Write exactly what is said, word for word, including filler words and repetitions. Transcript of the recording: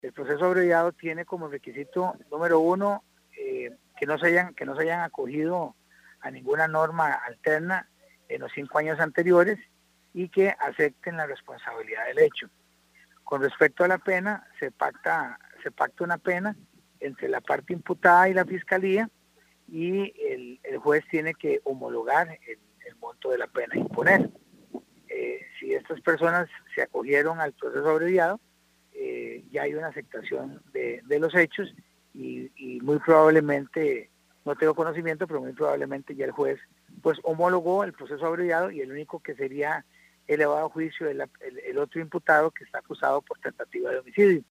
El proceso abreviado tiene como requisito número uno eh, que no se hayan que no se hayan acogido a ninguna norma alterna en los cinco años anteriores y que acepten la responsabilidad del hecho. Con respecto a la pena, se pacta se pacta una pena entre la parte imputada y la fiscalía y el, el juez tiene que homologar el, el monto de la pena a imponer. Eh, si estas personas se acogieron al proceso abreviado, eh, ya hay una aceptación de, de los hechos y, y muy probablemente, no tengo conocimiento, pero muy probablemente ya el juez pues homologó el proceso abreviado y el único que sería elevado a juicio es el, el, el otro imputado que está acusado por tentativa de homicidio.